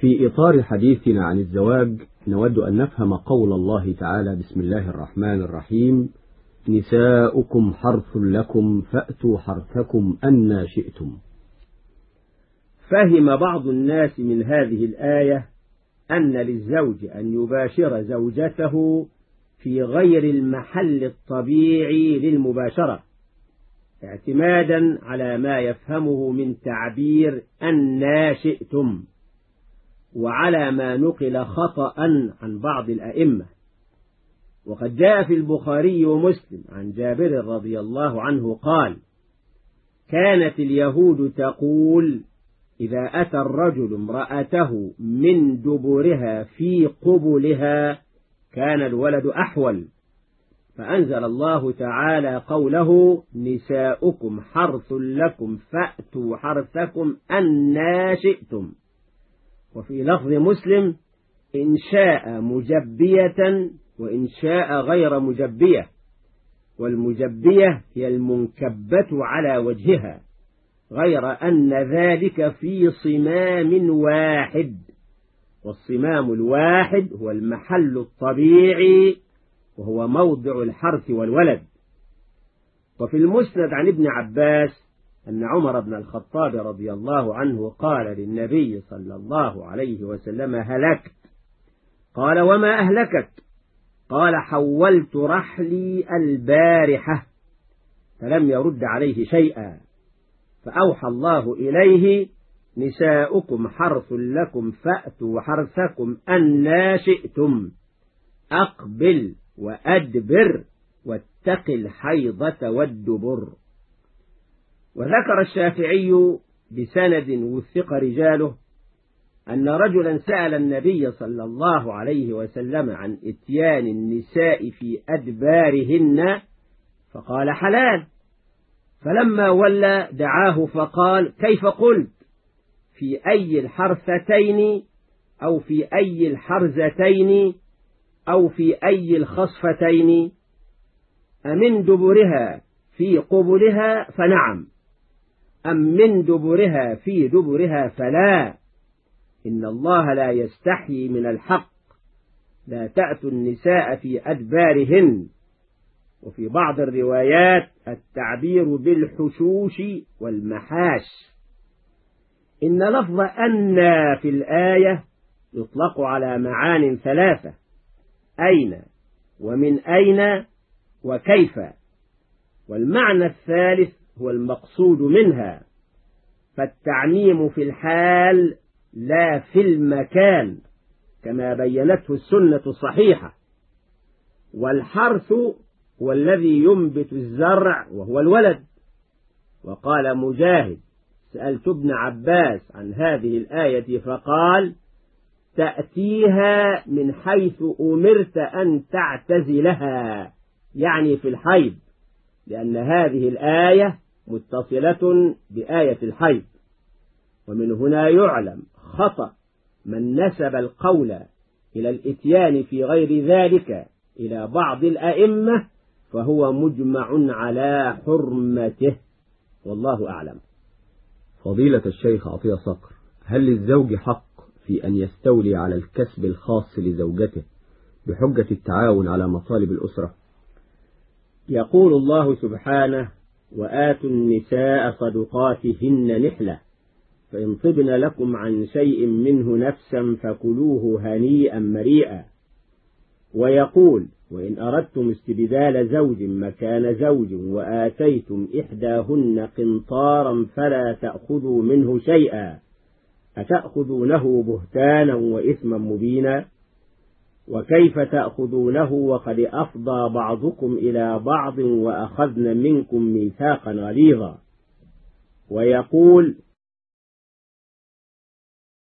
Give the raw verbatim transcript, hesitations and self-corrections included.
في إطار حديثنا عن الزواج نود أن نفهم قول الله تعالى: بسم الله الرحمن الرحيم: نساؤكم حرث لكم فأتوا حرثكم أنى شئتم. فهم بعض الناس من هذه الآية أن للزوج أن يباشر زوجته في غير المحل الطبيعي للمباشرة، اعتمادا على ما يفهمه من تعبير أنى شئتم، وعلى ما نقل خطأ عن بعض الأئمة. وقد جاء في البخاري ومسلم عن جابر رضي الله عنه قال: كانت اليهود تقول: إذا أتى الرجل امرأته من دبرها في قبلها كان الولد أحول، فأنزل الله تعالى قوله: نساؤكم حرث لكم فأتوا حرثكم أنى شئتم. وفي لفظ مسلم: إن شاء مجبية وإن شاء غير مجبية، والمجبية هي المنكبة على وجهها، غير أن ذلك في صمام واحد، والصمام الواحد هو المحل الطبيعي وهو موضع الحرث والولد. وفي المسند عن ابن عباس أن عمر بن الخطاب رضي الله عنه قال للنبي صلى الله عليه وسلم: هلكت. قال: وما أهلكك؟ قال: حولت رحلي البارحة. فلم يرد عليه شيئا، فأوحى الله إليه: نساؤكم حرث لكم فأتوا حرثكم أنى شئتم، أقبل وأدبر واتق الحيضة والدبر. وذكر الشافعي بسند وثق رجاله أن رجلا سأل النبي صلى الله عليه وسلم عن إتيان النساء في أدبارهن، فقال: حلال. فلما ولى دعاه فقال: كيف قلت؟ في أي الحرثتين أو في أي الحرزتين أو في أي الخصفتين؟ أمن دبرها في قبلها فنعم، أم من دبرها في دبرها فلا. إن الله لا يستحيي من الحق، لا تأتوا النساء في أدبارهن. وفي بعض الروايات التعبير بالحشوش والمحاش. إن لفظ أنى في الآية يطلق على معان ثلاثة: أين، ومن أين، وكيف. والمعنى الثالث هو المقصود منها، فالتعميم في الحال لا في المكان كما بينته السنة الصحيحة. والحرث هو الذي ينبت الزرع وهو الولد. وقال مجاهد: سألت ابن عباس عن هذه الآية فقال: تأتيها من حيث أمرت أن تعتزلها، يعني في الحيض، لأن هذه الآية متصلة بآية الحيض. ومن هنا يعلم خطأ من نسب القول إلى الإتيان في غير ذلك إلى بعض الأئمة، فهو مجمع على حرمته، والله أعلم. فضيلة الشيخ عطية صقر، هل للزوج حق في أن يستولي على الكسب الخاص لزوجته بحجة التعاون على مطالب الأسرة؟ يقول الله سبحانه: وآتوا النساء صدقاتهن نحلة، فإن طبن لكم عن شيء منه نفسا فكلوه هنيئا مريئا. ويقول: وإن أردتم استبدال زوج مكان زوج وآتيتم إحداهن قنطارا فلا تأخذوا منه شيئا، أتأخذونه بهتانا وإثما مبينا؟ وكيف تأخذونه وقد أفضى بعضكم إلى بعض وأخذن منكم ميثاقا غليظا. ويقول: